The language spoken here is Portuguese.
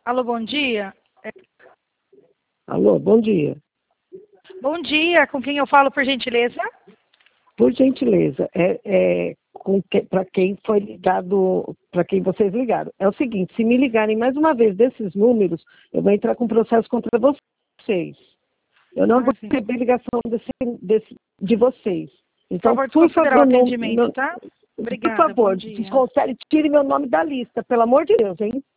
Alô, bom dia. Alô, bom dia. Bom dia, com quem eu falo, por gentileza? Por gentileza, para quem foi ligado, para quem vocês ligaram. É o seguinte, se me ligarem mais uma vez desses números, eu vou entrar com processo contra vocês. Eu não vou Sim. receber ligação de vocês. Então, Por favor, por desconsiderar o favor, atendimento, tá? por Obrigada, bom favor, dia. tire meu nome da lista, pelo amor de Deus, hein?